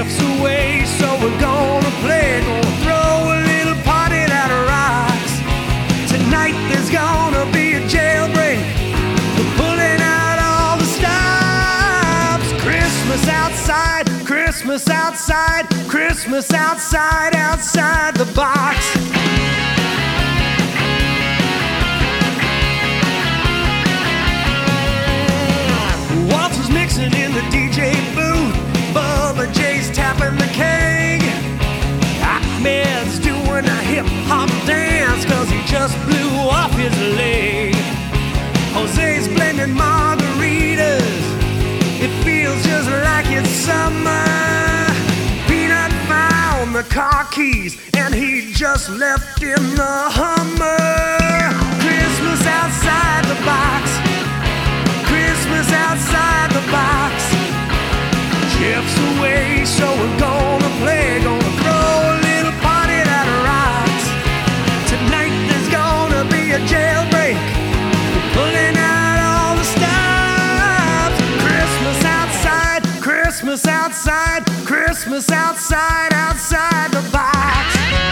chips away, so we're gonna play, gonna throw a little party that rocks. Tonight there's gonna be a jailbreak, we're pulling out all the stops. Christmas outside, Christmas outside, Christmas outside, outside the box. Walter's mixing in the DJ booth, Bubba J's tapping the keg, Ahmed's doing a hip-hop dance cause he just blew off his leg. Jose's blending margaritas, it feels just like it's summer. Peanut found the car keys and he just left in the Hummer. Christmas outside the box, Christmas outside the box. Chips away, so we're gonna play, gonna throw a little party that rocks. Tonight there's gonna be a jailbreak, we're pulling out all the stops. Christmas outside, Christmas outside, Christmas outside, outside the box.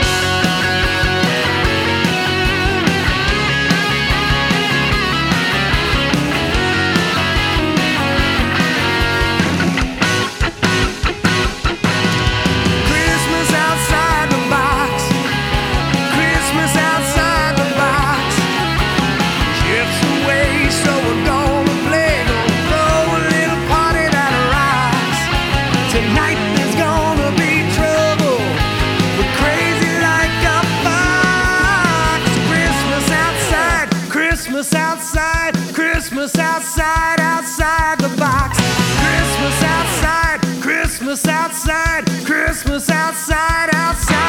Christmas outside, Christmas outside, outside the box. Christmas outside, Christmas outside, Christmas outside, outside.